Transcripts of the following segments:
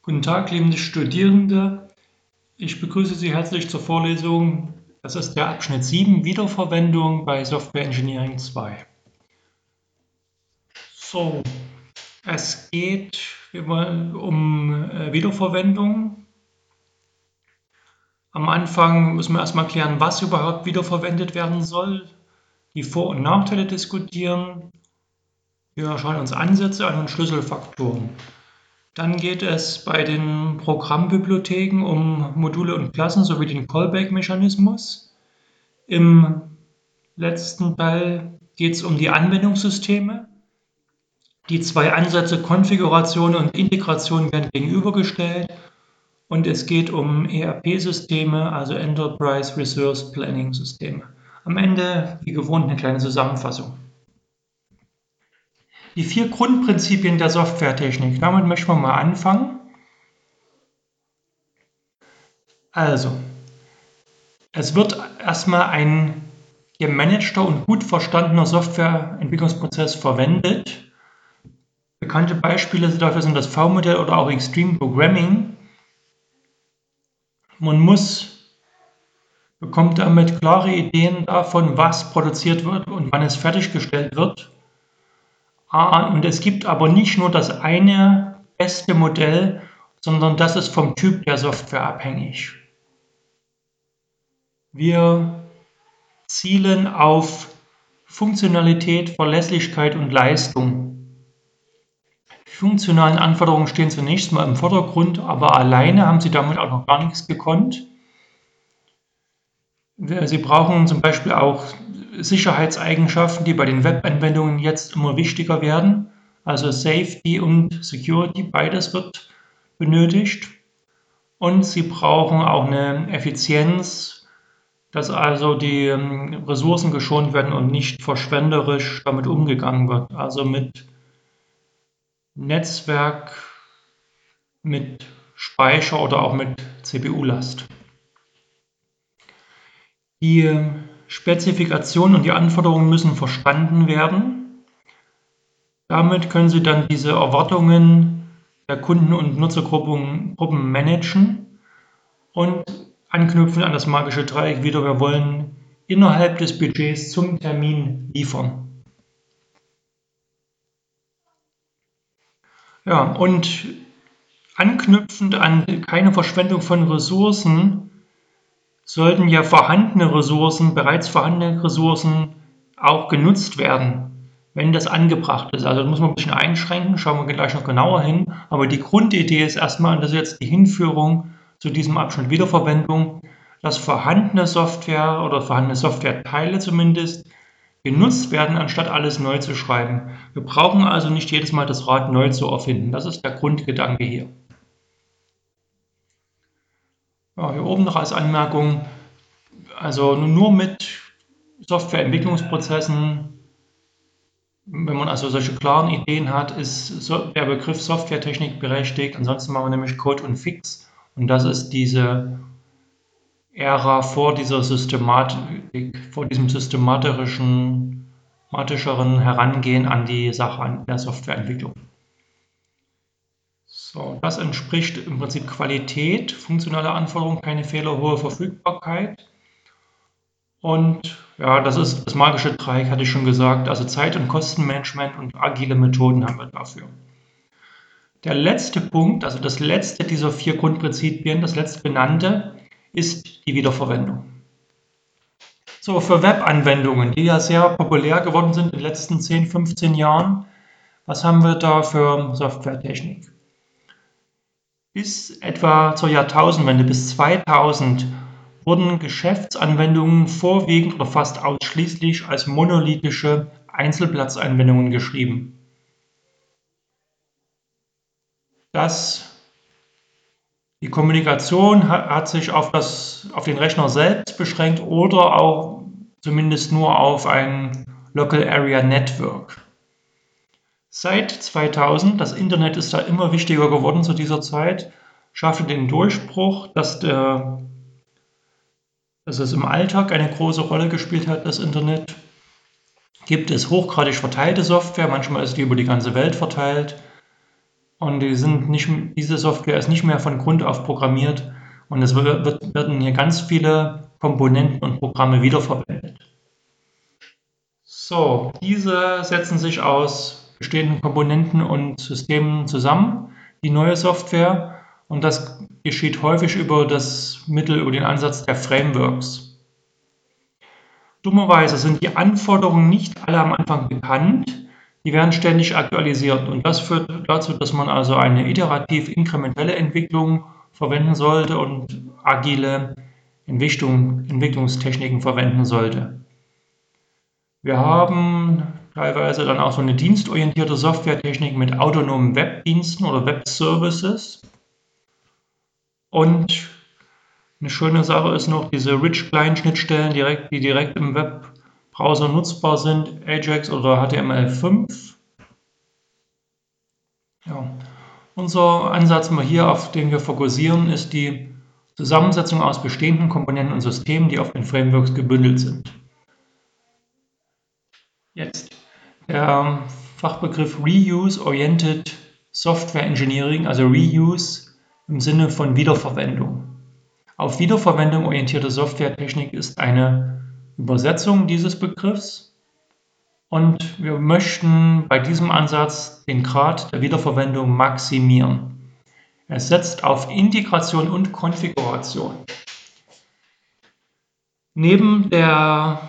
Guten Tag, liebe Studierende. Ich begrüße Sie herzlich zur Vorlesung. Das ist der Abschnitt 7, Wiederverwendung bei Software Engineering 2. So, es geht um Wiederverwendung. Am Anfang müssen wir erstmal klären, was überhaupt wiederverwendet werden soll, die Vor- und Nachteile diskutieren. Wir schauen uns Ansätze an und Schlüsselfaktoren. Dann geht es bei den Programmbibliotheken um Module und Klassen sowie den Callback-Mechanismus. Im letzten Teil geht es um die Anwendungssysteme. Die zwei Ansätze Konfiguration und Integration werden gegenübergestellt und es geht um ERP-Systeme, also Enterprise Resource Planning Systeme. Am Ende, wie gewohnt, eine kleine Zusammenfassung. Die 4 Grundprinzipien der Softwaretechnik, damit möchten wir mal anfangen. Also, es wird erstmal ein gemanagter und gut verstandener Softwareentwicklungsprozess verwendet. Bekannte Beispiele dafür sind das V-Modell oder auch Extreme Programming. Man bekommt damit klare Ideen davon, was produziert wird und wann es fertiggestellt wird. Und es gibt aber nicht nur das eine beste Modell, sondern das ist vom Typ der Software abhängig. Wir zielen auf Funktionalität, Verlässlichkeit und Leistung. Die funktionalen Anforderungen stehen zunächst mal im Vordergrund, aber alleine haben Sie damit auch noch gar nichts gekonnt. Sie brauchen zum Beispiel auch Sicherheitseigenschaften, die bei den Webanwendungen jetzt immer wichtiger werden. Also Safety und Security, beides wird benötigt. Und Sie brauchen auch eine Effizienz, dass also die Ressourcen geschont werden und nicht verschwenderisch damit umgegangen wird. Also mit Netzwerk, mit Speicher oder auch mit CPU-Last. Die Spezifikationen und die Anforderungen müssen verstanden werden. Damit können Sie dann diese Erwartungen der Kunden- und Nutzergruppen managen und anknüpfen an das magische Dreieck wieder. Wir wollen innerhalb des Budgets zum Termin liefern. Ja, und anknüpfend an keine Verschwendung von Ressourcen sollten ja vorhandene Ressourcen, bereits vorhandene Ressourcen auch genutzt werden, wenn das angebracht ist. Also da muss man ein bisschen einschränken, schauen wir gleich noch genauer hin. Aber die Grundidee ist erstmal, und das ist jetzt die Hinführung zu diesem Abschnitt Wiederverwendung, dass vorhandene Software oder vorhandene Softwareteile zumindest genutzt werden, anstatt alles neu zu schreiben. Wir brauchen also nicht jedes Mal das Rad neu zu erfinden. Das ist der Grundgedanke hier. Ja, hier oben noch als Anmerkung, also nur mit Softwareentwicklungsprozessen, wenn man also solche klaren Ideen hat, ist der Begriff Softwaretechnik berechtigt. Ansonsten machen wir nämlich Code und Fix. Und das ist diese Ära vor dieser Systematik, vor diesem systematischeren Herangehen an die Sache an der Softwareentwicklung. So, das entspricht im Prinzip Qualität, funktionale Anforderungen, keine Fehler, hohe Verfügbarkeit. Und ja, das ist das magische Dreieck, hatte ich schon gesagt. Also Zeit- und Kostenmanagement und agile Methoden haben wir dafür. Der letzte Punkt, also das letzte dieser 4 Grundprinzipien, das letzte benannte, ist die Wiederverwendung. So, für Webanwendungen, die ja sehr populär geworden sind in den letzten 10, 15 Jahren, was haben wir da für Softwaretechnik? Bis etwa zur Jahrtausendwende, bis 2000, wurden Geschäftsanwendungen vorwiegend oder fast ausschließlich als monolithische Einzelplatzanwendungen geschrieben. Die Kommunikation hat sich auf den Rechner selbst beschränkt oder auch zumindest nur auf ein Local Area Network. Seit 2000, das Internet ist da immer wichtiger geworden zu dieser Zeit, schaffte den Durchbruch, dass es im Alltag eine große Rolle gespielt hat, das Internet. Gibt es hochgradig verteilte Software, manchmal ist die über die ganze Welt verteilt. und diese Software ist nicht mehr von Grund auf programmiert und es werden hier ganz viele Komponenten und Programme wiederverwendet. So, diese setzen sich aus bestehenden Komponenten und Systemen zusammen, die neue Software, und das geschieht häufig über den Ansatz der Frameworks. Dummerweise sind die Anforderungen nicht alle am Anfang bekannt, die werden ständig aktualisiert und das führt dazu, dass man also eine iterativ-inkrementelle Entwicklung verwenden sollte und agile Entwicklungstechniken verwenden sollte. Wir haben teilweise dann auch so eine dienstorientierte Softwaretechnik mit autonomen Webdiensten oder Web-Services. Und eine schöne Sache ist noch diese Rich-Client-Schnittstellen, die direkt im Webbrowser nutzbar sind, Ajax oder HTML5. Ja. Unser Ansatz, auf den wir fokussieren, ist die Zusammensetzung aus bestehenden Komponenten und Systemen, die auf den Frameworks gebündelt sind. Jetzt der Fachbegriff Reuse-Oriented Software Engineering, also Reuse im Sinne von Wiederverwendung. Auf Wiederverwendung orientierte Softwaretechnik ist eine Übersetzung dieses Begriffs und wir möchten bei diesem Ansatz den Grad der Wiederverwendung maximieren. Es setzt auf Integration und Konfiguration. Neben der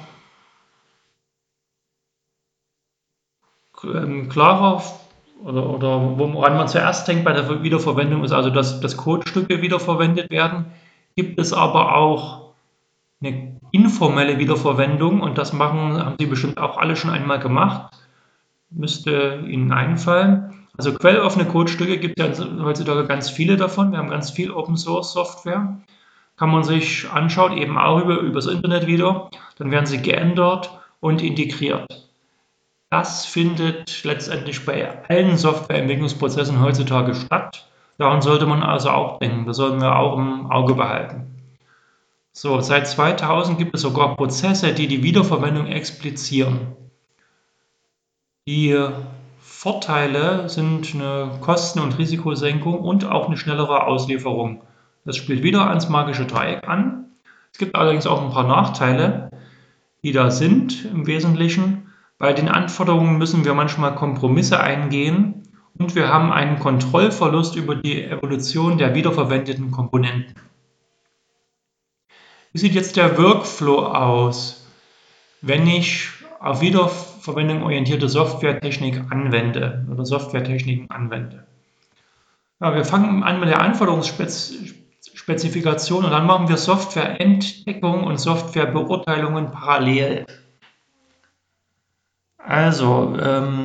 klarer oder woran man zuerst denkt bei der Wiederverwendung ist also, dass Codestücke wiederverwendet werden, gibt es aber auch eine informelle Wiederverwendung und haben Sie bestimmt auch alle schon einmal gemacht, müsste Ihnen einfallen. Also quelloffene Codestücke gibt es ja heutzutage ganz viele davon, wir haben ganz viel Open Source Software, kann man sich anschauen, eben auch übers Internet wieder, dann werden sie geändert und integriert. Das findet letztendlich bei allen Softwareentwicklungsprozessen heutzutage statt. Daran sollte man also auch denken. Das sollten wir auch im Auge behalten. So, seit 2000 gibt es sogar Prozesse, die die Wiederverwendung explizieren. Die Vorteile sind eine Kosten- und Risikosenkung und auch eine schnellere Auslieferung. Das spielt wieder ans magische Dreieck an. Es gibt allerdings auch ein paar Nachteile, die da sind im Wesentlichen. Bei den Anforderungen müssen wir manchmal Kompromisse eingehen und wir haben einen Kontrollverlust über die Evolution der wiederverwendeten Komponenten. Wie sieht jetzt der Workflow aus, wenn ich auf Wiederverwendung orientierte Softwaretechnik anwende oder Softwaretechniken anwende? Ja, wir fangen an mit der Anforderungsspezifikation und dann machen wir Softwareentdeckung und Softwarebeurteilungen parallel. Also,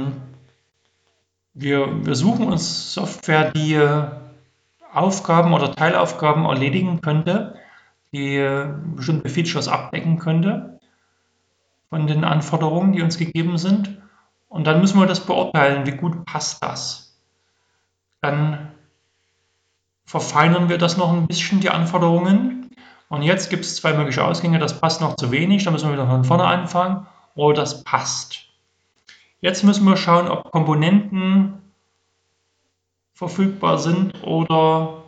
wir suchen uns Software, die Aufgaben oder Teilaufgaben erledigen könnte, die bestimmte Features abdecken könnte von den Anforderungen, die uns gegeben sind. Und dann müssen wir das beurteilen, wie gut passt das. Dann verfeinern wir das noch ein bisschen, die Anforderungen. Und jetzt gibt es zwei mögliche Ausgänge, das passt noch zu wenig, da müssen wir wieder von vorne anfangen, oder das passt. Jetzt müssen wir schauen, ob Komponenten verfügbar sind oder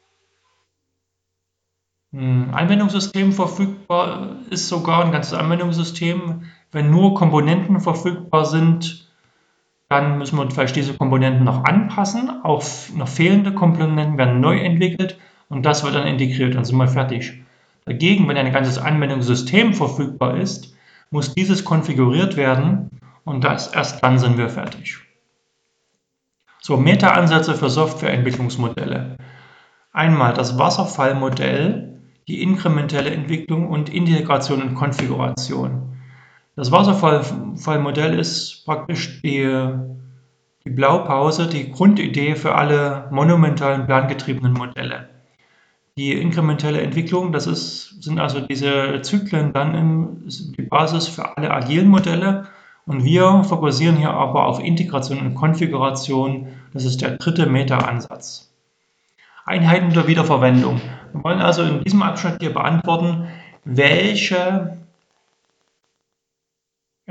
ein Anwendungssystem verfügbar ist, sogar ein ganzes Anwendungssystem. Wenn nur Komponenten verfügbar sind, dann müssen wir vielleicht diese Komponenten noch anpassen. Auch noch fehlende Komponenten werden neu entwickelt und das wird dann integriert, dann sind wir fertig. Dagegen, wenn ein ganzes Anwendungssystem verfügbar ist, muss dieses konfiguriert werden und erst dann sind wir fertig. So, Meta-Ansätze für Softwareentwicklungsmodelle. Einmal das Wasserfallmodell, die inkrementelle Entwicklung und Integration und Konfiguration. Das Wasserfallmodell ist praktisch die Blaupause, die Grundidee für alle monumentalen plangetriebenen Modelle. Die inkrementelle Entwicklung, sind also diese Zyklen dann die Basis für alle agilen Modelle. Und wir fokussieren hier aber auf Integration und Konfiguration. Das ist der dritte Meta-Ansatz. Einheiten der Wiederverwendung. Wir wollen also in diesem Abschnitt hier beantworten, welche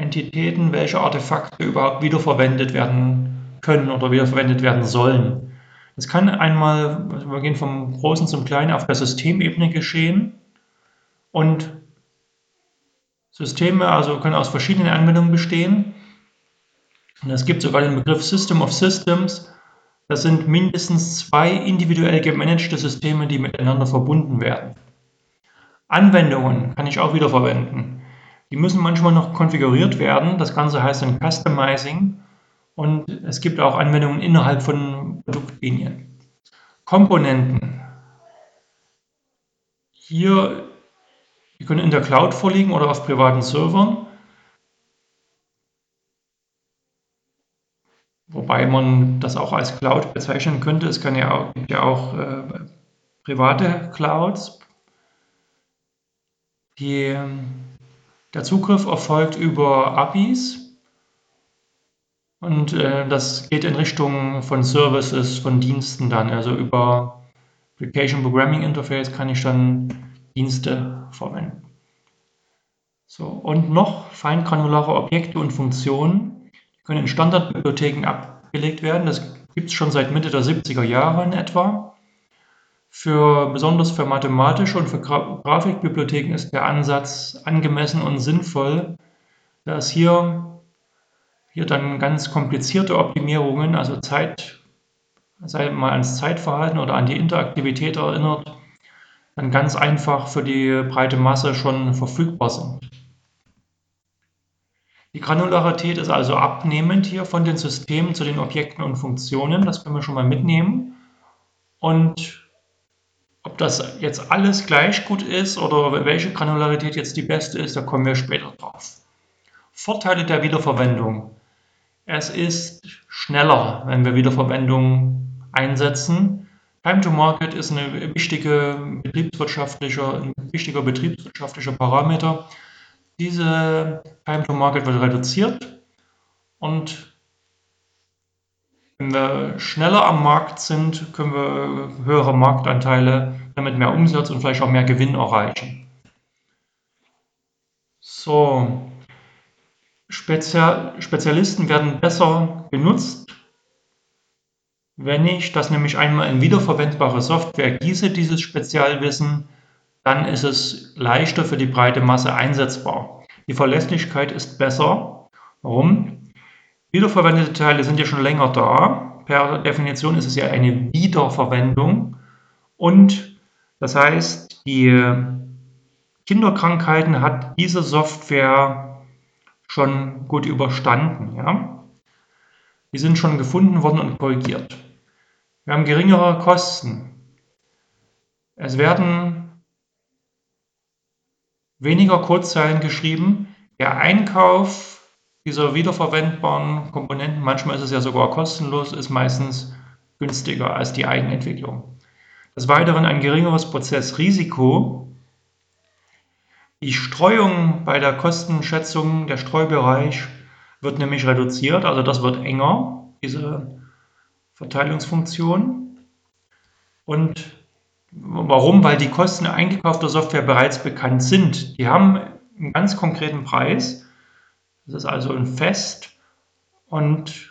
Entitäten, welche Artefakte überhaupt wiederverwendet werden können oder wiederverwendet werden sollen. Das kann einmal, also wir gehen vom Großen zum Kleinen, auf der Systemebene geschehen und Systeme also können aus verschiedenen Anwendungen bestehen. Und es gibt sogar den Begriff System of Systems. Das sind mindestens zwei individuell gemanagte Systeme, die miteinander verbunden werden. Anwendungen kann ich auch wieder verwenden. Die müssen manchmal noch konfiguriert werden. Das Ganze heißt dann Customizing. Und es gibt auch Anwendungen innerhalb von Produktlinien. Komponenten. Hier, die können in der Cloud vorliegen oder auf privaten Servern. Wobei man das auch als Cloud bezeichnen könnte. Es gibt ja auch private Clouds. Der Zugriff erfolgt über APIs und das geht in Richtung von Services, von Diensten dann. Also über Application Programming Interface kann ich dann Dienste verwenden. So, und noch feingranulare Objekte und Funktionen, die können in Standardbibliotheken abgelegt werden. Das gibt es schon seit Mitte der 70er Jahre in etwa. Besonders für mathematische und für Grafikbibliotheken ist der Ansatz angemessen und sinnvoll, da es hier dann ganz komplizierte Optimierungen, also sei mal ans Zeitverhalten oder an die Interaktivität erinnert, dann ganz einfach für die breite Masse schon verfügbar sind. Die Granularität ist also abnehmend hier von den Systemen zu den Objekten und Funktionen. Das können wir schon mal mitnehmen. Und ob das jetzt alles gleich gut ist oder welche Granularität jetzt die beste ist, da kommen wir später drauf. Vorteile der Wiederverwendung. Es ist schneller, wenn wir Wiederverwendung einsetzen. Time to Market ist ein wichtiger betriebswirtschaftlicher Parameter. Diese Time to Market wird reduziert und wenn wir schneller am Markt sind, können wir höhere Marktanteile, damit mehr Umsatz und vielleicht auch mehr Gewinn erreichen. So, Spezialisten werden besser genutzt, wenn ich das nämlich einmal in wiederverwendbare Software gieße, dieses Spezialwissen, dann ist es leichter für die breite Masse einsetzbar. Die Verlässlichkeit ist besser. Warum? Wiederverwendete Teile sind ja schon länger da. Per Definition ist es ja eine Wiederverwendung. Und das heißt, die Kinderkrankheiten hat diese Software schon gut überstanden. Ja? Die sind schon gefunden worden und korrigiert. Wir haben geringere Kosten. Es werden weniger Codezeilen geschrieben. Der Einkauf dieser wiederverwendbaren Komponenten, manchmal ist es ja sogar kostenlos, ist meistens günstiger als die Eigenentwicklung. Des Weiteren ein geringeres Prozessrisiko. Die Streuung bei der Kostenschätzung, der Streubereich wird nämlich reduziert, also das wird enger, diese Verteilungsfunktion. Und warum? Weil die Kosten eingekaufter Software bereits bekannt sind. Die haben einen ganz konkreten Preis. Das ist also ein Fest und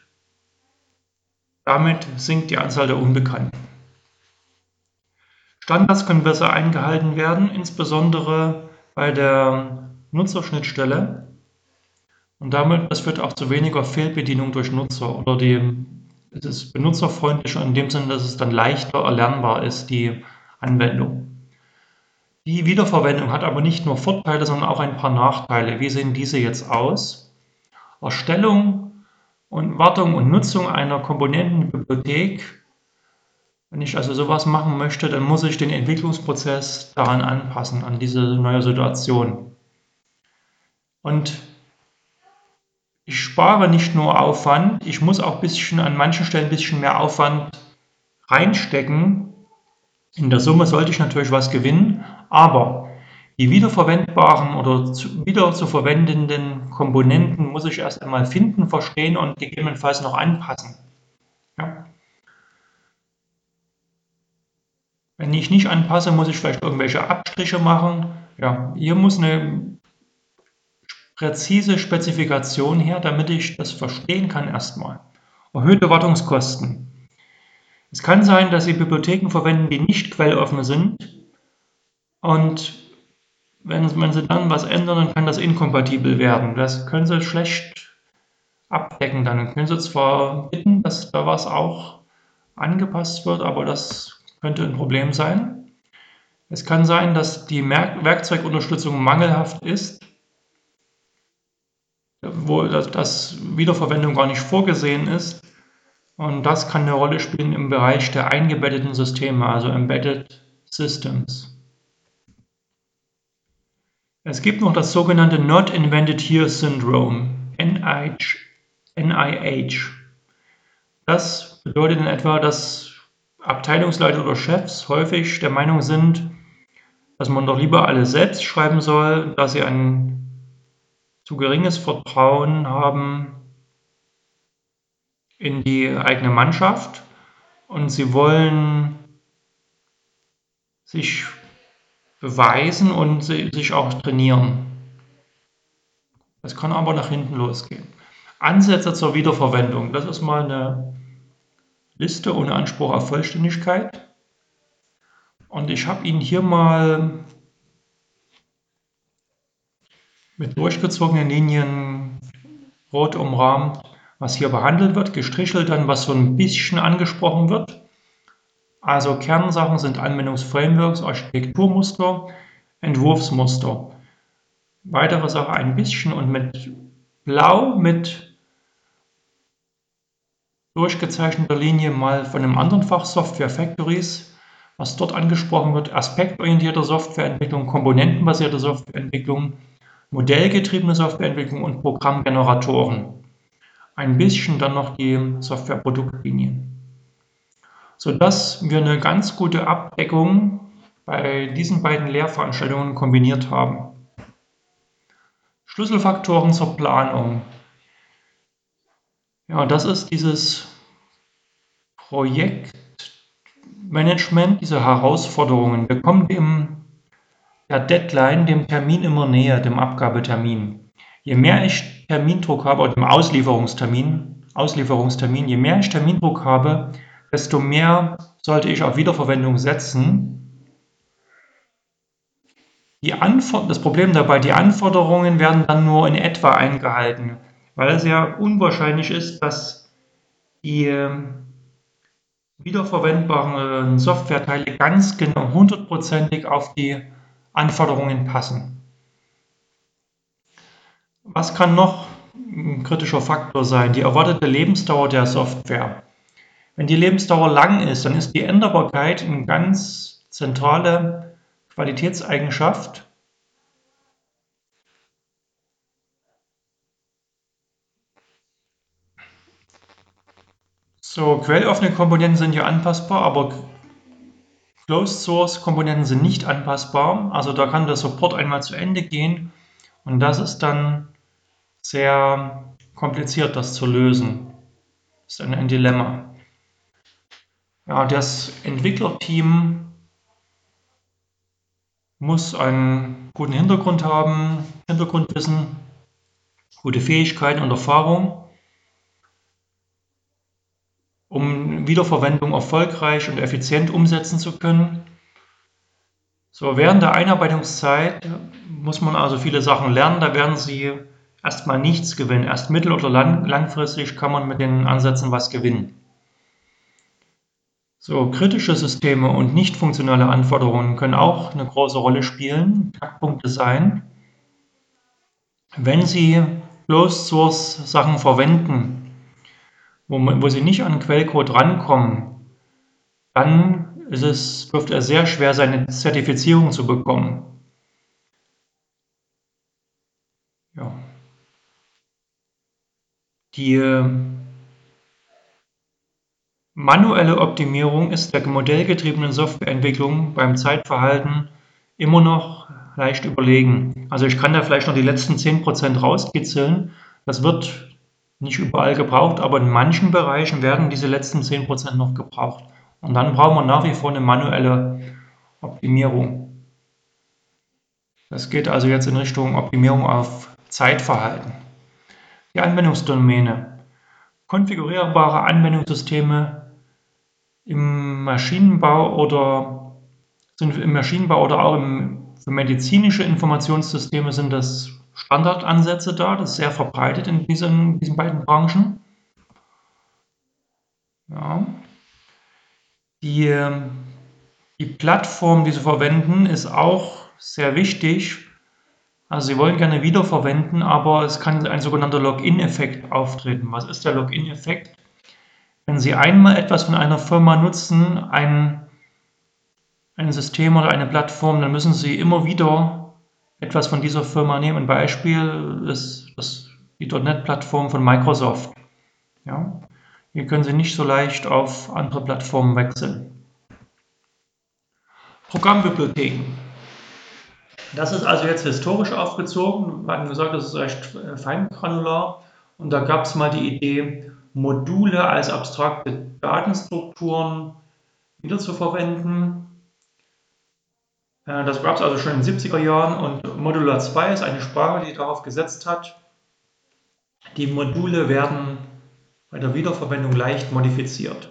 damit sinkt die Anzahl der Unbekannten. Standards können besser eingehalten werden, insbesondere bei der Nutzerschnittstelle. Und das führt auch zu weniger Fehlbedienung durch Nutzer oder es ist benutzerfreundlicher in dem Sinne, dass es dann leichter erlernbar ist, die Anwendung. Die Wiederverwendung hat aber nicht nur Vorteile, sondern auch ein paar Nachteile. Wie sehen diese jetzt aus? Erstellung und Wartung und Nutzung einer Komponentenbibliothek. Wenn ich also sowas machen möchte, dann muss ich den Entwicklungsprozess daran anpassen, an diese neue Situation. Und ich spare nicht nur Aufwand, ich muss auch an manchen Stellen ein bisschen mehr Aufwand reinstecken. In der Summe sollte ich natürlich was gewinnen, aber die wiederverwendbaren oder wieder zu verwendenden Komponenten muss ich erst einmal finden, verstehen und gegebenenfalls noch anpassen. Ja. Wenn ich nicht anpasse, muss ich vielleicht irgendwelche Abstriche machen. Ja, hier muss eine präzise Spezifikation her, damit ich das verstehen kann erstmal. Erhöhte Wartungskosten. Es kann sein, dass Sie Bibliotheken verwenden, die nicht quelloffen sind, und wenn Sie dann was ändern, dann kann das inkompatibel werden. Das können Sie schlecht abdecken. Dann können Sie zwar bitten, dass da was auch angepasst wird, aber das könnte ein Problem sein. Es kann sein, dass die Werkzeugunterstützung mangelhaft ist, wo das Wiederverwendung gar nicht vorgesehen ist. Und das kann eine Rolle spielen im Bereich der eingebetteten Systeme, also Embedded Systems. Es gibt noch das sogenannte Not Invented Here Syndrome, NIH. Das bedeutet in etwa, dass Abteilungsleiter oder Chefs häufig der Meinung sind, dass man doch lieber alles selbst schreiben soll, da sie ein zu geringes Vertrauen haben in die eigene Mannschaft und sie wollen sich beweisen und sich auch trainieren. Das kann aber nach hinten losgehen. Ansätze zur Wiederverwendung. Das ist mal eine Liste ohne Anspruch auf Vollständigkeit. Und ich habe Ihnen hier mal mit durchgezogenen Linien rot umrahmt, was hier behandelt wird, gestrichelt dann, was so ein bisschen angesprochen wird. Also Kernsachen sind Anwendungsframeworks, Architekturmuster, Entwurfsmuster. Weitere Sache ein bisschen und mit Blau mit durchgezeichneter Linie mal von einem anderen Fach Software Factories, was dort angesprochen wird, aspektorientierte Softwareentwicklung, komponentenbasierte Softwareentwicklung, modellgetriebene Softwareentwicklung und Programmgeneratoren. Ein bisschen dann noch die Softwareproduktlinien, sodass wir eine ganz gute Abdeckung bei diesen beiden Lehrveranstaltungen kombiniert haben. Schlüsselfaktoren zur Planung. Ja, das ist dieses Projektmanagement, diese Herausforderungen. Wir kommen der Deadline, dem Termin immer näher, dem Abgabetermin. Je mehr ich Termindruck habe, oder dem Auslieferungstermin, je mehr ich Termindruck habe, desto mehr sollte ich auf Wiederverwendung setzen. Das Problem dabei, die Anforderungen werden dann nur in etwa eingehalten, weil es ja unwahrscheinlich ist, dass die wiederverwendbaren Softwareteile ganz genau hundertprozentig auf die Anforderungen passen. Was kann noch ein kritischer Faktor sein? Die erwartete Lebensdauer der Software. Wenn die Lebensdauer lang ist, dann ist die Änderbarkeit eine ganz zentrale Qualitätseigenschaft. So, quelloffene Komponenten sind ja anpassbar, aber Closed-Source-Komponenten sind nicht anpassbar. Also da kann der Support einmal zu Ende gehen und das ist dann sehr kompliziert, das zu lösen. Das ist ein Dilemma. Ja, das Entwicklerteam muss einen guten Hintergrund haben, Hintergrundwissen, gute Fähigkeiten und Erfahrung, um Wiederverwendung erfolgreich und effizient umsetzen zu können. So, während der Einarbeitungszeit muss man also viele Sachen lernen. Da werden Sie erstmal nichts gewinnen. Erst mittel- oder langfristig kann man mit den Ansätzen was gewinnen. So, kritische Systeme und nicht funktionale Anforderungen können auch eine große Rolle spielen, Knackpunkte sein. Wenn Sie Closed-Source-Sachen verwenden, wo Sie nicht an den Quellcode rankommen, dann dürfte es sehr schwer sein, eine Zertifizierung zu bekommen. Ja. Die manuelle Optimierung ist der modellgetriebenen Softwareentwicklung beim Zeitverhalten immer noch leicht überlegen. Also ich kann da vielleicht noch die letzten 10% rauskitzeln. Das wird nicht überall gebraucht, aber in manchen Bereichen werden diese letzten 10% noch gebraucht. Und dann brauchen wir nach wie vor eine manuelle Optimierung. Das geht also jetzt in Richtung Optimierung auf Zeitverhalten. Die Anwendungsdomäne. Konfigurierbare Anwendungssysteme Im Maschinenbau oder auch für medizinische Informationssysteme sind das Standardansätze da. Das ist sehr verbreitet in diesen beiden Branchen. Ja. Die, die Plattform, die Sie verwenden, ist auch sehr wichtig. Also Sie wollen gerne wiederverwenden, aber es kann ein sogenannter Login-Effekt auftreten. Was ist der Login-Effekt? Wenn Sie einmal etwas von einer Firma nutzen, ein System oder eine Plattform, dann müssen Sie immer wieder etwas von dieser Firma nehmen. Ein Beispiel ist die .NET-Plattform von Microsoft. Ja? Hier können Sie nicht so leicht auf andere Plattformen wechseln. Programmbibliotheken. Das ist also jetzt historisch aufgezogen. Wir hatten gesagt, das ist recht feingranular. Und da gab es mal die Idee, Module als abstrakte Datenstrukturen wiederzuverwenden. Das gab es also schon in den 70er Jahren und Modular 2 ist eine Sprache, die darauf gesetzt hat. Die Module werden bei der Wiederverwendung leicht modifiziert.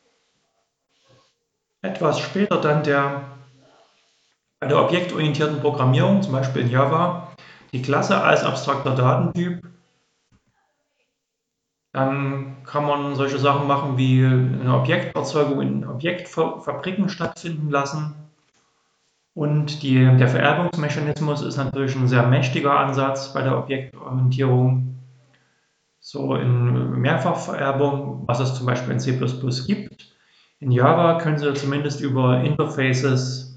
Etwas später dann bei der objektorientierten Programmierung, zum Beispiel in Java, die Klasse als abstrakter Datentyp. Dann kann man solche Sachen machen wie eine Objekterzeugung in Objektfabriken stattfinden lassen. Und der Vererbungsmechanismus ist natürlich ein sehr mächtiger Ansatz bei der Objektorientierung. So in Mehrfachvererbung, was es zum Beispiel in C++ gibt. In Java können Sie zumindest über Interfaces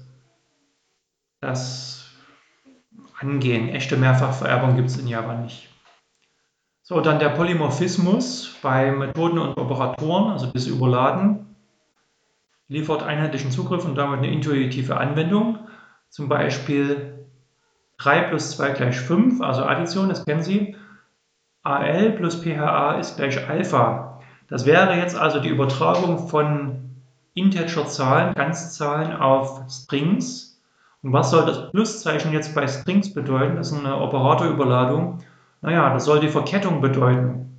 das angehen. Echte Mehrfachvererbung gibt es in Java nicht. So, dann der Polymorphismus bei Methoden und Operatoren, also das Überladen, liefert einheitlichen Zugriff und damit eine intuitive Anwendung. Zum Beispiel 3 plus 2 gleich 5, also Addition, das kennen Sie. AL plus PHA ist gleich Alpha. Das wäre jetzt also die Übertragung von Integerzahlen, Ganzzahlen auf Strings. Und was soll das Pluszeichen jetzt bei Strings bedeuten? Das ist eine Operatorüberladung. Naja, das soll die Verkettung bedeuten.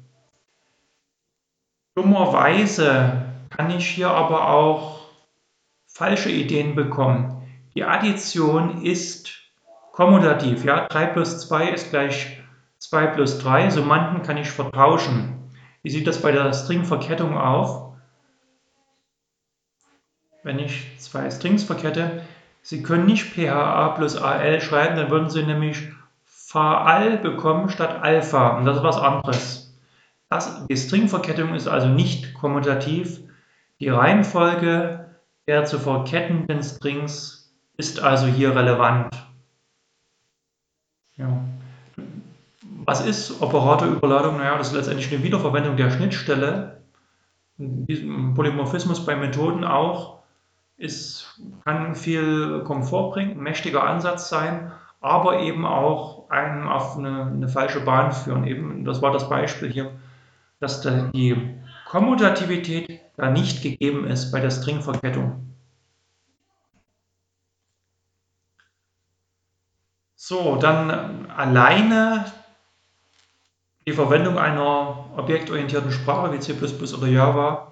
Dummerweise kann ich hier aber auch falsche Ideen bekommen. Die Addition ist kommutativ. Ja? 3 plus 2 ist gleich 2 plus 3. Summanden kann ich vertauschen. Wie sieht das bei der Stringverkettung aus? Wenn ich zwei Strings verkette, Sie können nicht PHA plus AL schreiben, dann würden Sie nämlich VAL bekommen statt Alpha. Und das ist was anderes. Die Stringverkettung ist also nicht kommutativ. Die Reihenfolge der zu verkettenden Strings ist also hier relevant. Ja. Was ist Operatorüberladung? Naja, das ist letztendlich eine Wiederverwendung der Schnittstelle. Diesen Polymorphismus bei Methoden auch. Kann viel Komfort bringen, ein mächtiger Ansatz sein, aber eben auch einen auf eine falsche Bahn führen. Eben, das war das Beispiel hier, dass die Kommutativität da nicht gegeben ist bei der Stringverkettung. So, dann alleine die Verwendung einer objektorientierten Sprache wie C++ oder Java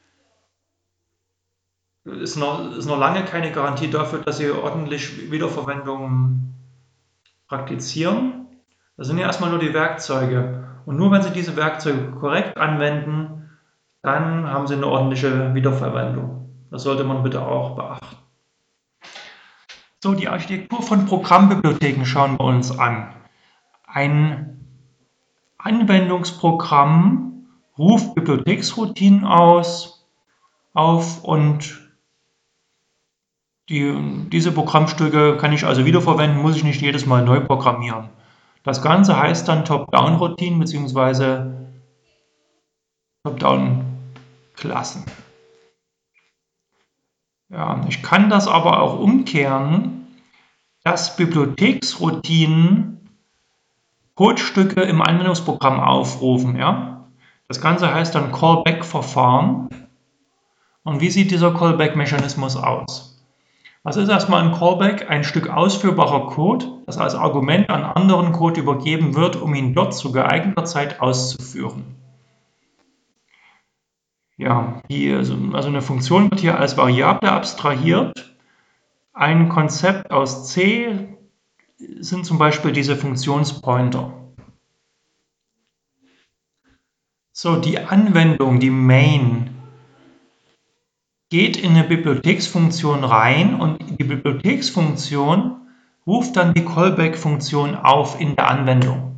ist noch lange keine Garantie dafür, dass Sie ordentlich Wiederverwendung praktizieren. Das sind ja erstmal nur die Werkzeuge. Und nur wenn Sie diese Werkzeuge korrekt anwenden, dann haben Sie eine ordentliche Wiederverwendung. Das sollte man bitte auch beachten. So, die Architektur von Programmbibliotheken schauen wir uns an. Ein Anwendungsprogramm ruft Bibliotheksroutinen auf und diese Programmstücke kann ich also wiederverwenden, muss ich nicht jedes Mal neu programmieren. Das Ganze heißt dann Top-Down-Routinen bzw. Top-Down-Klassen. Ja, ich kann das aber auch umkehren, dass Bibliotheksroutinen Codestücke im Anwendungsprogramm aufrufen. Ja? Das Ganze heißt dann Callback-Verfahren. Und wie sieht dieser Callback-Mechanismus aus? Was ist erstmal ein Callback? Ein Stück ausführbarer Code, das als Argument an anderen Code übergeben wird, um ihn dort zu geeigneter Zeit auszuführen. Ja, also eine Funktion wird hier als Variable abstrahiert. Ein Konzept aus C sind zum Beispiel diese Funktionspointer. So, die Anwendung, die Main, geht in eine Bibliotheksfunktion rein und die Bibliotheksfunktion ruft dann die Callback-Funktion auf in der Anwendung.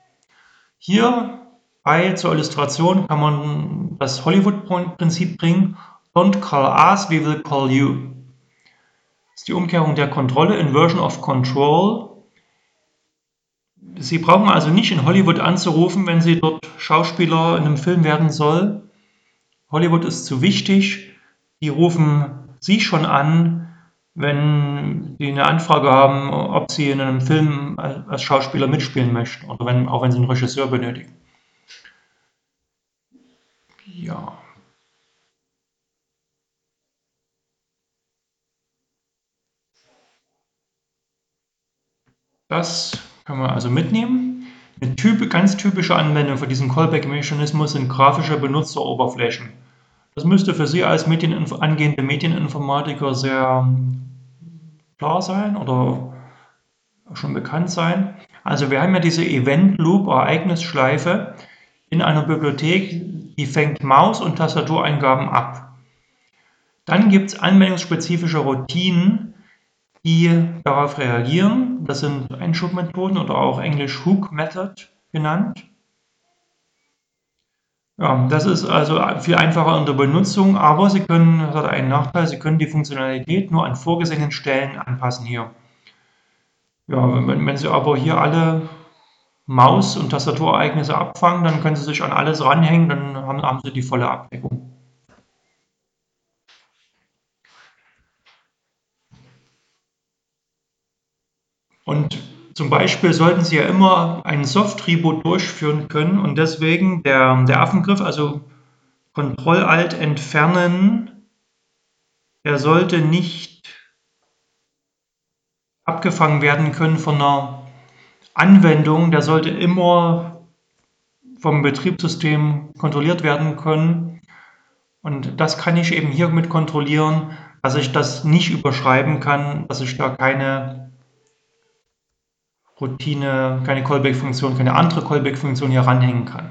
Hierbei zur Illustration kann man das Hollywood-Prinzip bringen. Don't call us, we will call you. Das ist die Umkehrung der Kontrolle, Inversion of Control. Sie brauchen also nicht in Hollywood anzurufen, wenn Sie dort Schauspieler in einem Film werden soll. Hollywood ist zu wichtig. Die rufen Sie schon an, wenn die eine Anfrage haben, ob Sie in einem Film als Schauspieler mitspielen möchten oder auch wenn Sie einen Regisseur benötigen. Ja, das kann man also mitnehmen. Eine ganz typische Anwendung für diesen Callback-Mechanismus sind grafische Benutzeroberflächen. Das müsste für Sie als angehende Medieninformatiker sehr klar sein oder schon bekannt sein. Also wir haben ja diese Event Loop, Ereignisschleife in einer Bibliothek, die fängt Maus- und Tastatureingaben ab. Dann gibt es anwendungsspezifische Routinen, die darauf reagieren. Das sind Einschubmethoden oder auch englisch Hook Method genannt. Ja, das ist also viel einfacher in der Benutzung, aber das hat einen Nachteil, Sie können die Funktionalität nur an vorgesehenen Stellen anpassen hier. Ja, wenn Sie aber hier alle Maus- und Tastaturereignisse abfangen, dann können Sie sich an alles ranhängen, dann haben Sie die volle Abdeckung. Und zum Beispiel sollten Sie ja immer einen Soft-Reboot durchführen können und deswegen der Affengriff, also Ctrl-Alt entfernen, der sollte nicht abgefangen werden können von einer Anwendung, der sollte immer vom Betriebssystem kontrolliert werden können. Und das kann ich eben hiermit kontrollieren, dass ich das nicht überschreiben kann, dass ich da keine Routine, keine Callback-Funktion, keine andere Callback-Funktion hier ranhängen kann.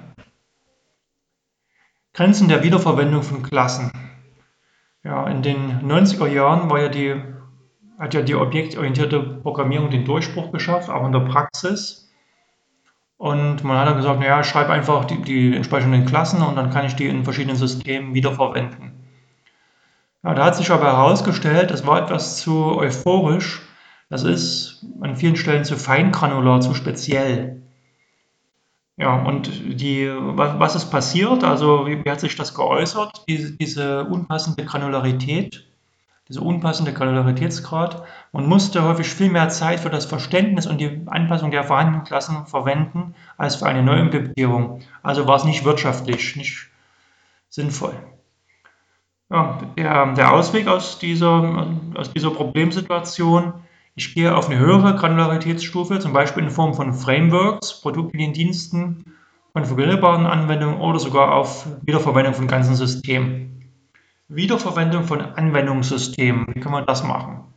Grenzen der Wiederverwendung von Klassen. Ja, in den 90er Jahren hat ja die objektorientierte Programmierung den Durchbruch geschafft, auch in der Praxis. Und man hat dann gesagt, naja, ich schreibe einfach die entsprechenden Klassen und dann kann ich die in verschiedenen Systemen wiederverwenden. Ja, da hat sich aber herausgestellt, das war etwas zu euphorisch. Das ist an vielen Stellen zu feingranular, zu speziell. Ja, und was ist passiert? Also, wie hat sich das geäußert? Diese unpassende Granularität, dieser unpassende Granularitätsgrad. Man musste häufig viel mehr Zeit für das Verständnis und die Anpassung der vorhandenen Klassen verwenden, als für eine Neuimplementierung. Also war es nicht wirtschaftlich, nicht sinnvoll. Ja, der Ausweg aus dieser Problemsituation: Ich gehe auf eine höhere Granularitätsstufe, zum Beispiel in Form von Frameworks, Produktliniendiensten, konfigurierbaren Anwendungen oder sogar auf Wiederverwendung von ganzen Systemen. Wiederverwendung von Anwendungssystemen, wie kann man das machen?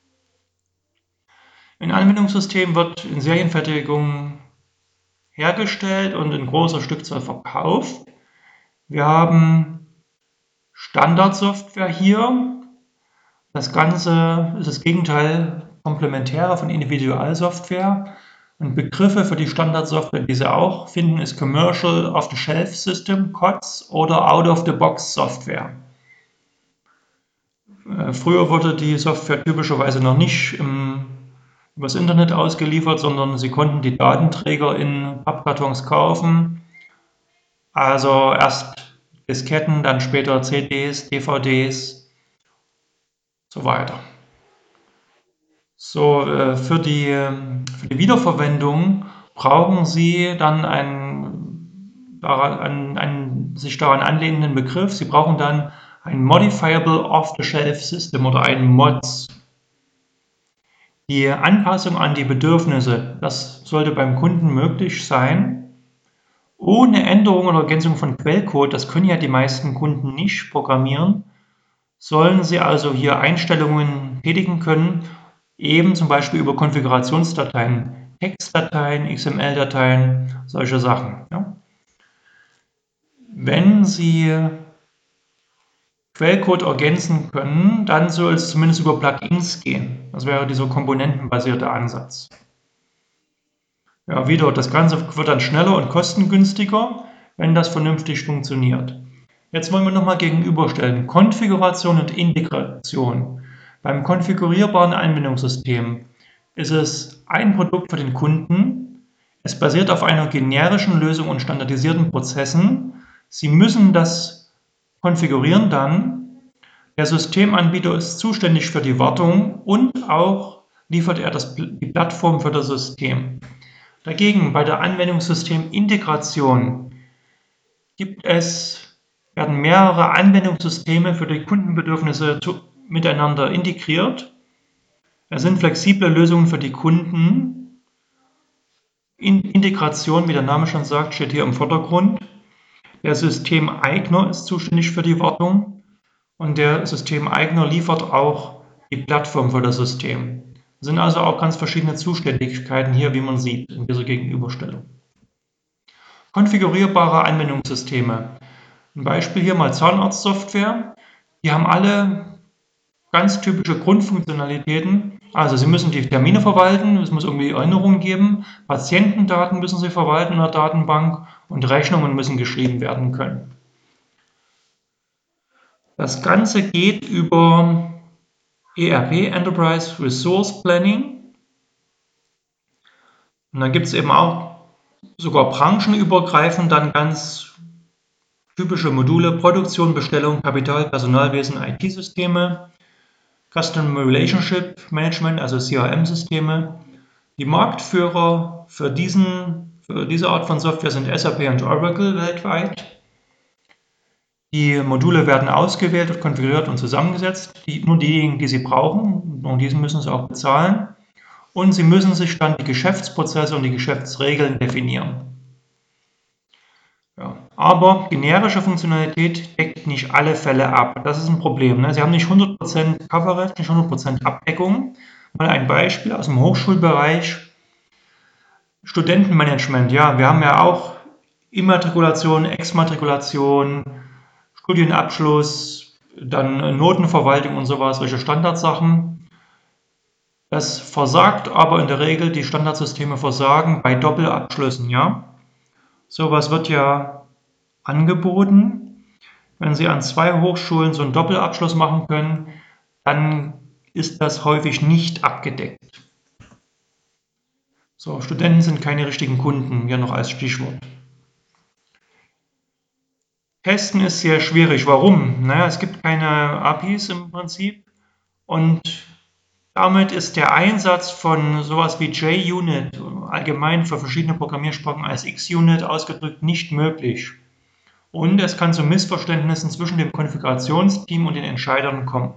Ein Anwendungssystem wird in Serienfertigung hergestellt und in großer Stückzahl verkauft. Wir haben Standardsoftware hier. Das Ganze ist das Gegenteil komplementärer von Individualsoftware. Und Begriffe für die Standardsoftware, die Sie auch finden, ist Commercial Off-the-Shelf System, COTS, oder Out-of-the-Box Software. Früher wurde die Software typischerweise noch nicht übers Internet ausgeliefert, sondern Sie konnten die Datenträger in Pappkartons kaufen. Also erst Disketten, dann später CDs, DVDs, so weiter. So, für die Wiederverwendung brauchen Sie dann einen sich daran anlehnenden Begriff. Sie brauchen dann ein Modifiable Off-the-Shelf System oder ein MODS. Die Anpassung an die Bedürfnisse, das sollte beim Kunden möglich sein. Ohne Änderung oder Ergänzung von Quellcode, das können ja die meisten Kunden nicht programmieren, sollen Sie also hier Einstellungen tätigen können, eben zum Beispiel über Konfigurationsdateien, Textdateien, XML-Dateien, solche Sachen. Ja. Wenn Sie Quellcode ergänzen können, dann soll es zumindest über Plugins gehen. Das wäre dieser komponentenbasierte Ansatz. Ja, wieder, das Ganze wird dann schneller und kostengünstiger, wenn das vernünftig funktioniert. Jetzt wollen wir nochmal gegenüberstellen: Konfiguration und Integration. Beim konfigurierbaren Anwendungssystem ist es ein Produkt für den Kunden. Es basiert auf einer generischen Lösung und standardisierten Prozessen. Sie müssen das konfigurieren dann. Der Systemanbieter ist zuständig für die Wartung und auch liefert er die Plattform für das System. Dagegen bei der Anwendungssystemintegration werden mehrere Anwendungssysteme für die Kundenbedürfnisse miteinander integriert. Es sind flexible Lösungen für die Kunden. Integration, wie der Name schon sagt, steht hier im Vordergrund. Der Systemeigner ist zuständig für die Wartung und der Systemeigner liefert auch die Plattform für das System. Es sind also auch ganz verschiedene Zuständigkeiten hier, wie man sieht in dieser Gegenüberstellung. Konfigurierbare Anwendungssysteme. Ein Beispiel hier mal Zahnarztsoftware. Die haben alle ganz typische Grundfunktionalitäten. Also Sie müssen die Termine verwalten, es muss irgendwie Erinnerungen geben, Patientendaten müssen Sie verwalten in der Datenbank und Rechnungen müssen geschrieben werden können. Das Ganze geht über ERP, Enterprise Resource Planning. Und dann gibt es eben auch sogar branchenübergreifend dann ganz typische Module: Produktion, Bestellung, Kapital, Personalwesen, IT-Systeme, Customer Relationship Management, also CRM-Systeme. Die Marktführer für diese Art von Software sind SAP und Oracle weltweit. Die Module werden ausgewählt und konfiguriert und zusammengesetzt. Nur diejenigen, die sie brauchen, und diesen müssen sie auch bezahlen. Und sie müssen sich dann die Geschäftsprozesse und die Geschäftsregeln definieren. Ja. Aber generische Funktionalität deckt nicht alle Fälle ab. Das ist ein Problem. Ne? Sie haben nicht 100% Coverage, nicht 100% Abdeckung. Mal ein Beispiel aus dem Hochschulbereich. Studentenmanagement. Ja, wir haben ja auch Immatrikulation, Exmatrikulation, Studienabschluss, dann Notenverwaltung und sowas, solche Standardsachen. Das versagt aber in der Regel, die Standardsysteme versagen bei Doppelabschlüssen. Ja? Sowas wird ja angeboten. Wenn Sie an 2 Hochschulen so einen Doppelabschluss machen können, dann ist das häufig nicht abgedeckt. So, Studenten sind keine richtigen Kunden, hier noch als Stichwort. Testen ist sehr schwierig. Warum? Naja, es gibt keine APIs im Prinzip und damit ist der Einsatz von sowas wie JUnit allgemein für verschiedene Programmiersprachen als XUnit ausgedrückt nicht möglich. Und es kann zu Missverständnissen zwischen dem Konfigurationsteam und den Entscheidern kommen.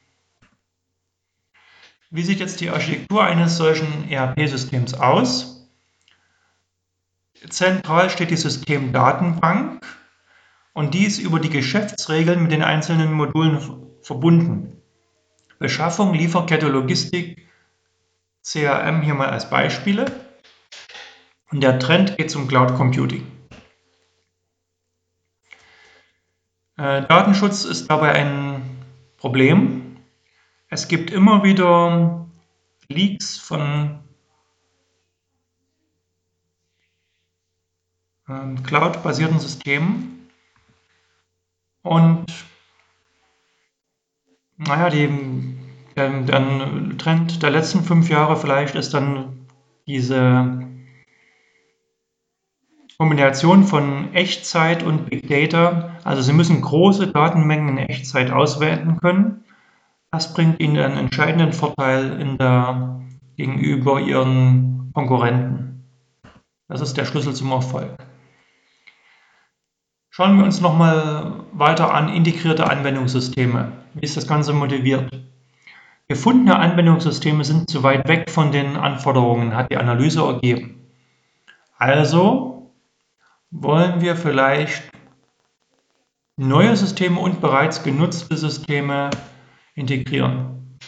Wie sieht jetzt die Architektur eines solchen ERP-Systems aus? Zentral steht die Systemdatenbank und die ist über die Geschäftsregeln mit den einzelnen Modulen verbunden. Beschaffung, Lieferkette, Logistik, CRM hier mal als Beispiele. Und der Trend geht zum Cloud Computing. Datenschutz ist dabei ein Problem. Es gibt immer wieder Leaks von Cloud-basierten Systemen und naja, der Trend der letzten 5 Jahre vielleicht ist dann diese Kombination von Echtzeit und Big Data. Also Sie müssen große Datenmengen in Echtzeit auswerten können. Das bringt Ihnen einen entscheidenden Vorteil gegenüber Ihren Konkurrenten. Das ist der Schlüssel zum Erfolg. Schauen wir uns nochmal weiter an integrierte Anwendungssysteme. Wie ist das Ganze motiviert? Gefundene Anwendungssysteme sind zu weit weg von den Anforderungen, hat die Analyse ergeben. Also wollen wir vielleicht neue Systeme und bereits genutzte Systeme integrieren.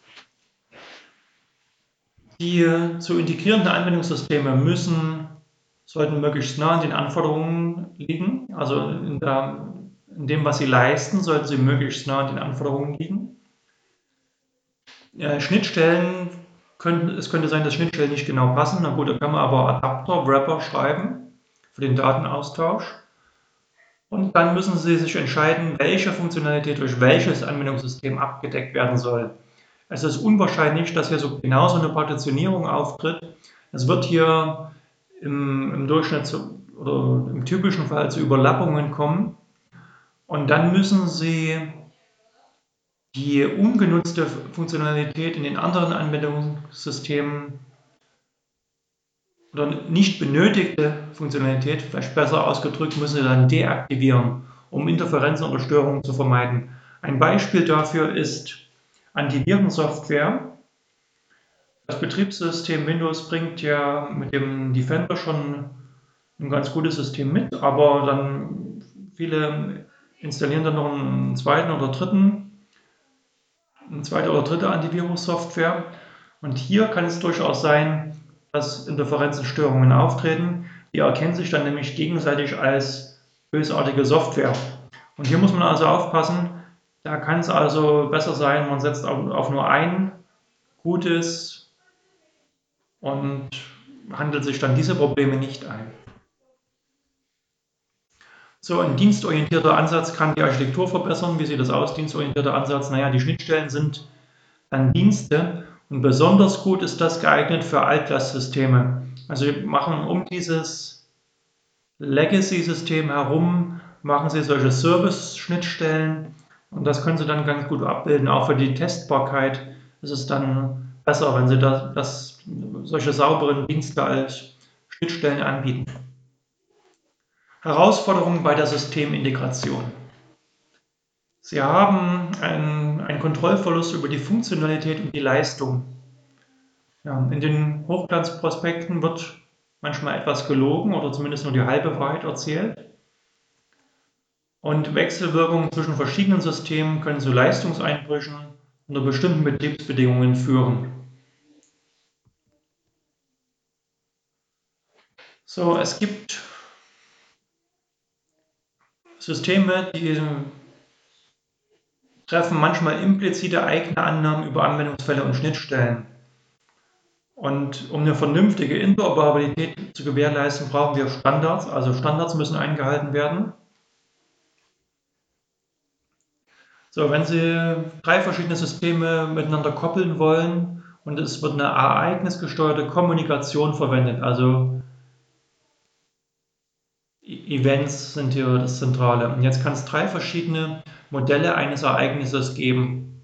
Die zu integrierenden Anwendungssysteme sollten möglichst nah an den Anforderungen liegen, also in dem, was sie leisten, sollten sie möglichst nah an den Anforderungen liegen. Schnittstellen, es könnte sein, dass Schnittstellen nicht genau passen, na gut, da kann man aber Adapter, Wrapper schreiben für den Datenaustausch. Und dann müssen Sie sich entscheiden, welche Funktionalität durch welches Anwendungssystem abgedeckt werden soll. Es ist unwahrscheinlich, dass hier genau so eine Partitionierung auftritt. Es wird hier im Durchschnitt oder im typischen Fall zu Überlappungen kommen. Und dann müssen Sie die ungenutzte Funktionalität in den anderen Anwendungssystemen oder nicht benötigte Funktionalität, vielleicht besser ausgedrückt, müssen Sie dann deaktivieren, um Interferenzen oder Störungen zu vermeiden. Ein Beispiel dafür ist Antivirensoftware. Das Betriebssystem Windows bringt ja mit dem Defender schon ein ganz gutes System mit, aber dann viele installieren dann noch eine zweite oder dritte Antivirus-Software. Und hier kann es durchaus sein, dass Interferenzenstörungen auftreten. Die erkennen sich dann nämlich gegenseitig als bösartige Software. Und hier muss man also aufpassen, da kann es also besser sein, man setzt auf nur ein gutes und handelt sich dann diese Probleme nicht ein. So, ein dienstorientierter Ansatz kann die Architektur verbessern. Wie sieht das aus, dienstorientierter Ansatz? Naja, die Schnittstellen sind dann Dienste und besonders gut ist das geeignet für Altlastsysteme. Also wir machen um dieses Legacy-System herum, machen Sie solche Service-Schnittstellen und das können Sie dann ganz gut abbilden. Auch für die Testbarkeit ist es dann besser, wenn Sie solche sauberen Dienste als Schnittstellen anbieten. Herausforderungen bei der Systemintegration. Sie haben einen Kontrollverlust über die Funktionalität und die Leistung. Ja, in den Hochglanzprospekten wird manchmal etwas gelogen oder zumindest nur die halbe Wahrheit erzählt. Und Wechselwirkungen zwischen verschiedenen Systemen können zu Leistungseinbrüchen unter bestimmten Betriebsbedingungen führen. So, es gibt Systeme, die treffen manchmal implizite eigene Annahmen über Anwendungsfälle und Schnittstellen. Und um eine vernünftige Interoperabilität zu gewährleisten, brauchen wir Standards. Also Standards müssen eingehalten werden. So, wenn Sie 3 verschiedene Systeme miteinander koppeln wollen und es wird eine ereignisgesteuerte Kommunikation verwendet, also Events sind hier das Zentrale. Und jetzt kann es 3 verschiedene Modelle eines Ereignisses geben.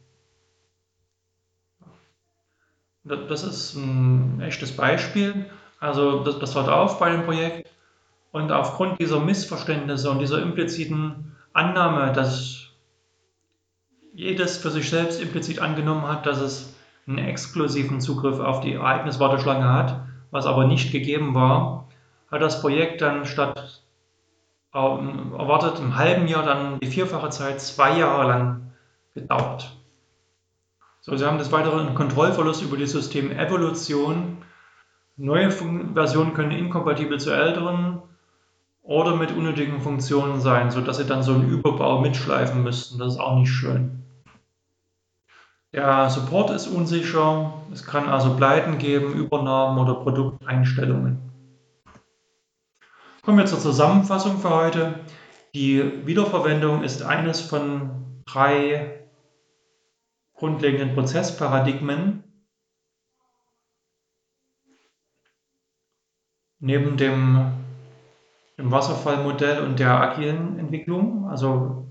Das ist ein echtes Beispiel. Also das hört auf bei dem Projekt. Und aufgrund dieser Missverständnisse und dieser impliziten Annahme, dass jedes für sich selbst implizit angenommen hat, dass es einen exklusiven Zugriff auf die Ereigniswarteschlange hat, was aber nicht gegeben war, hat das Projekt dann statt erwartet im halben Jahr dann die 4-fache Zeit 2 Jahre lang gedauert. So, Sie haben des Weiteren einen Kontrollverlust über die Systemevolution. Neue Versionen können inkompatibel zu älteren oder mit unnötigen Funktionen sein, sodass Sie dann so einen Überbau mitschleifen müssten. Das ist auch nicht schön. Der Support ist unsicher, es kann also Pleiten geben, Übernahmen oder Produkteinstellungen. Kommen wir zur Zusammenfassung für heute. Die Wiederverwendung ist eines von 3 grundlegenden Prozessparadigmen. Neben dem Wasserfallmodell und der agilen Entwicklung, also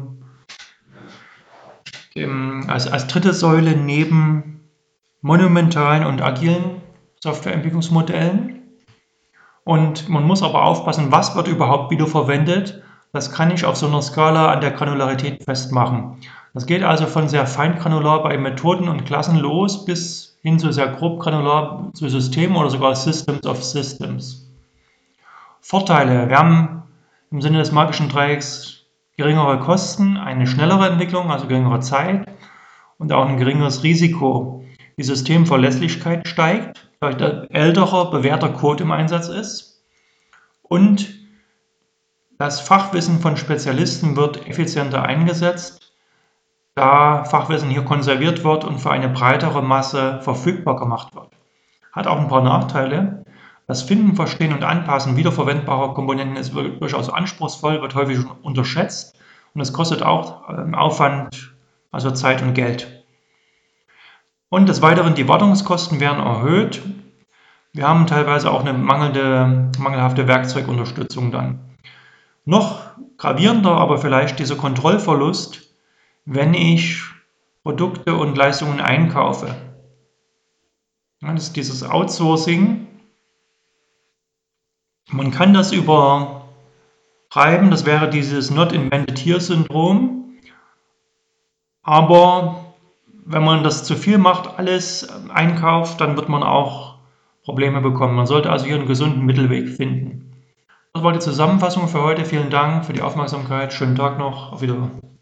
als dritte Säule neben monumentalen und agilen Softwareentwicklungsmodellen. Und man muss aber aufpassen, was wird überhaupt wiederverwendet. Das kann ich auf so einer Skala an der Granularität festmachen. Das geht also von sehr feingranular bei Methoden und Klassen los bis hin zu sehr grob granular zu Systemen oder sogar Systems of Systems. Vorteile. Wir haben im Sinne des magischen Dreiecks geringere Kosten, eine schnellere Entwicklung, also geringere Zeit und auch ein geringeres Risiko. Die Systemverlässlichkeit steigt, da ein älterer, bewährter Code im Einsatz ist, und das Fachwissen von Spezialisten wird effizienter eingesetzt, da Fachwissen hier konserviert wird und für eine breitere Masse verfügbar gemacht wird. Hat auch ein paar Nachteile. Das Finden, Verstehen und Anpassen wiederverwendbarer Komponenten ist durchaus anspruchsvoll, wird häufig unterschätzt und es kostet auch Aufwand, also Zeit und Geld. Und des Weiteren, die Wartungskosten werden erhöht. Wir haben teilweise auch eine mangelhafte Werkzeugunterstützung dann. Noch gravierender aber vielleicht dieser Kontrollverlust, wenn ich Produkte und Leistungen einkaufe. Das ist dieses Outsourcing. Man kann das übertreiben, das wäre dieses Not Invented Here-Syndrom. Aber wenn man das zu viel macht, alles einkauft, dann wird man auch Probleme bekommen. Man sollte also hier einen gesunden Mittelweg finden. Das war die Zusammenfassung für heute. Vielen Dank für die Aufmerksamkeit. Schönen Tag noch. Auf Wiedersehen.